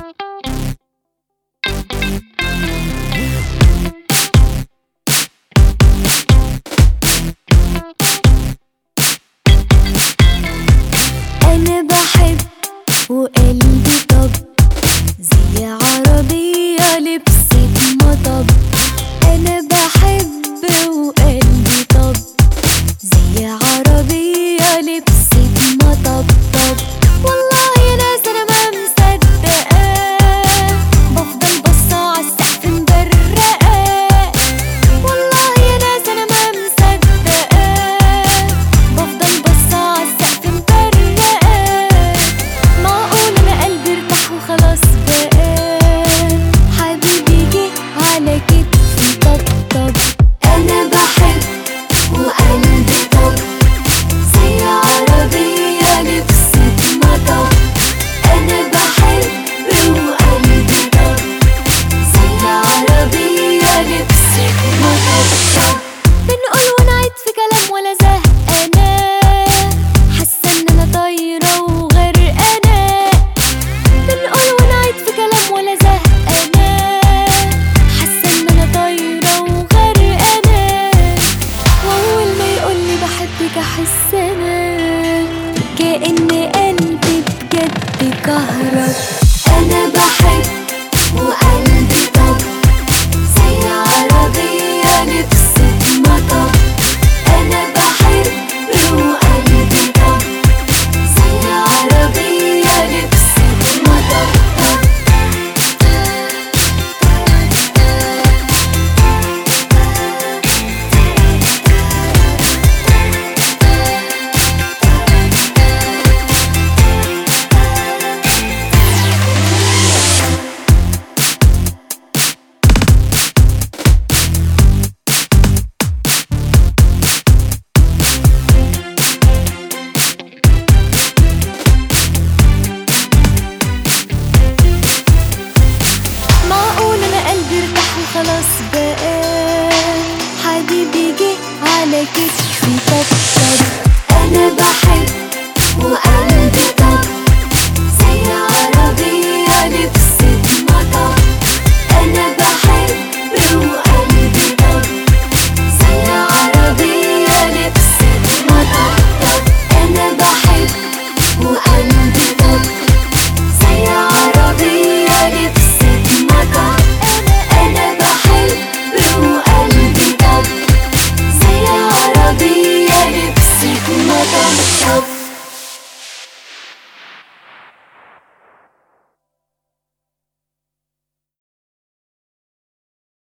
أنا بحب وقلبي طب زي عربية لبست مطب. أنا بحب وقلبي طب زي عربية لبست مطب. والله يا ناس أنا ما مصدقاه، بفضل بصة عالسقف مبرقاه. والله يا ناس أنا ما مصدقاه، بفضل بصة عالسقف مبرقاه. معقول أنا قلبي ارتاح وخلاص بقى، حبيبي جه على كتفي طبطب. أنا بحب وقلبي طب زي عربية لبست مطب. أنا بحب وقلبي طب زي عربية لبست مطب. بنقول ونعيد في كلام ولا زهقانة، حاسة إن أنا طايرة وغرقانة. بنقول ونعيد في كلام ولا زهقانة، حاسة إن أنا طايرة وغرقانة. وأول ما يقولي بحبك أحس أنا كأن قلبي بجد كهرب.